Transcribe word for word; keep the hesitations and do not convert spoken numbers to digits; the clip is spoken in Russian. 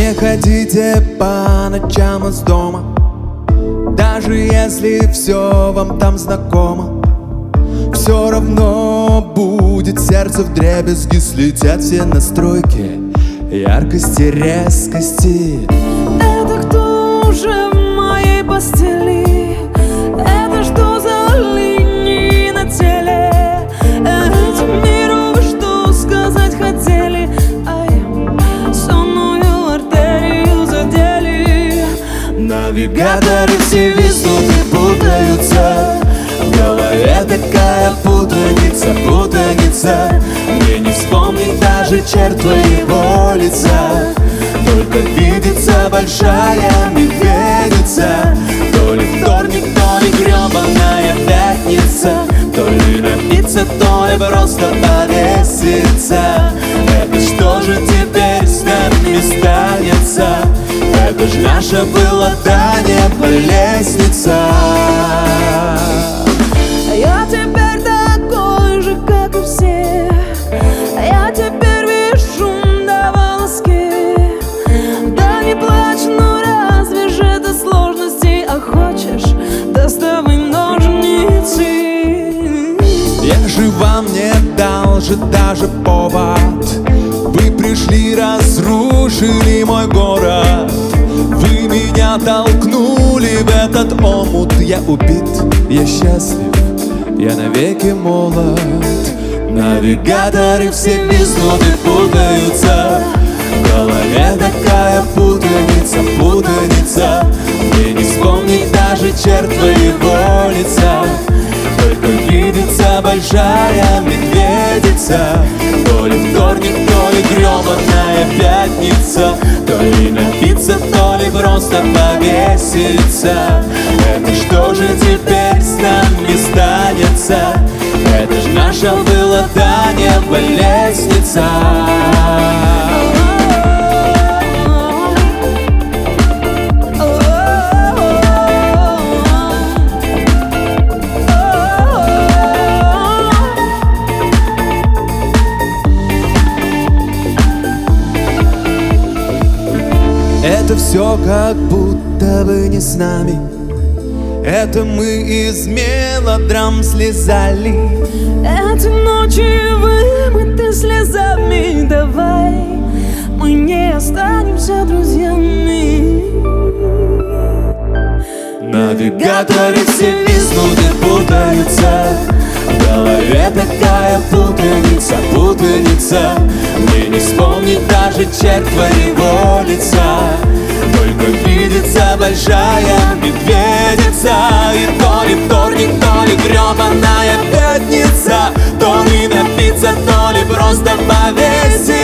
Не ходите по ночам из дома, даже если все вам там знакомо. Все равно будет сердце вдребезги, слетят все настройки яркости, резкости. Это кто уже в моей постели? Это что за линии на теле? Этим миру вы что сказать хотели? Ай, сонную артерию задели. Навигаторы все виснут и путаются, в голове такая путаница, путаница. Мне не вспомнить даже черт твоего лица, только видится большая медведица. То ли вторник, то ли гребаная пятница, то ли напиться, то ли просто повеситься. Это что же теперь с нами станется? Это ж наша была до неба лестница. Я теперь такой же, как и все. Я теперь вижу на волоске. Да не плачь, ну разве же это сложности? А хочешь, доставай ножницы. Я же вам не дал же даже повод. Вы пришли, разрушили мой город. Вы меня толкнули в этот омут. Я убит, я счастлив, я навеки молод. Навигаторы все виснут и путаются, в голове такая путаница, путаница. Мне не вспомнить даже черт твоего лица, только видится большая медведица. То ли вторник, то ли гребаная пятница, то ли напиться, то ли просто повеситься. Это что же теперь с нами станется? Это ж наша была до неба лестница. Это все как будто бы не с нами. Это мы из мелодрам слезали. Эти ночи вымыты слезами. Давай мы не останемся друзьями. Навигаторы все виснут и путаются, в голове такая путаница, путаница. Мне не вспомнить даже черт твоего лица, только видится большая медведица. И то ли вторник, то ли гребаная пятница, то ли напиться, то ли просто повесить.